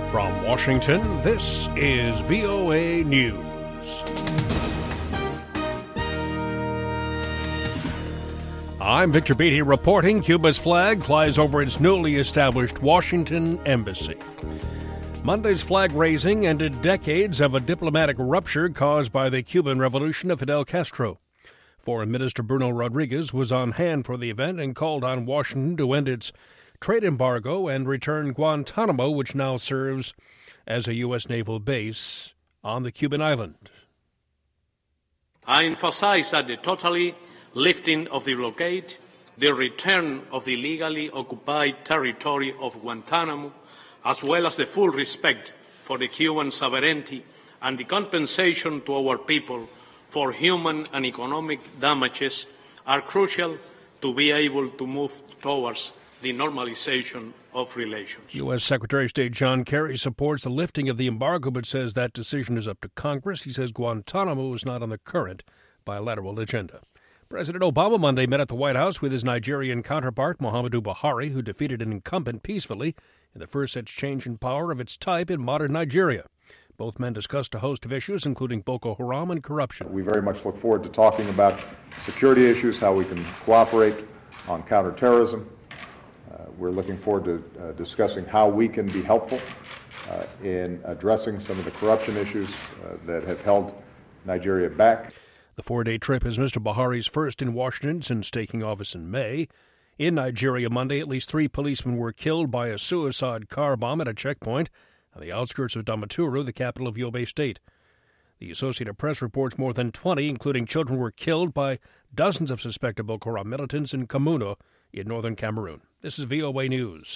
From Washington, this is VOA News. I'm Victor Beatty reporting Cuba's flag flies over its newly established Washington embassy. Monday's flag raising ended decades of a diplomatic rupture caused by the Cuban Revolution of Fidel Castro. Foreign Minister Bruno Rodriguez was on hand for the event and called on Washington to end its trade embargo and return Guantanamo, which now serves as a U.S. naval base on the Cuban island. I emphasize that the totally lifting of the blockade, the return of the legally occupied territory of Guantanamo, as well as the full respect for the Cuban sovereignty and the compensation to our people for human and economic damages are crucial to be able to move towards the normalization of relations. U.S. Secretary of State John Kerry supports the lifting of the embargo but says that decision is up to Congress. He says Guantanamo is not on the current bilateral agenda. President Obama Monday met at the White House with his Nigerian counterpart, Muhammadu Buhari, who defeated an incumbent peacefully in the first such change in power of its type in modern Nigeria. Both men discussed a host of issues, including Boko Haram and corruption. We very much look forward to talking about security issues, how we can cooperate on counterterrorism. We're looking forward to discussing how we can be helpful in addressing some of the corruption issues that have held Nigeria back. The four-day trip is Mr. Buhari's first in Washington since taking office in May. In Nigeria Monday, at least 3 policemen were killed by a suicide car bomb at a checkpoint on the outskirts of Damaturu, the capital of Yobe State. The Associated Press reports more than 20, including children, were killed by dozens of suspected Boko Haram militants in Kamuno in northern Cameroon. This is VOA News.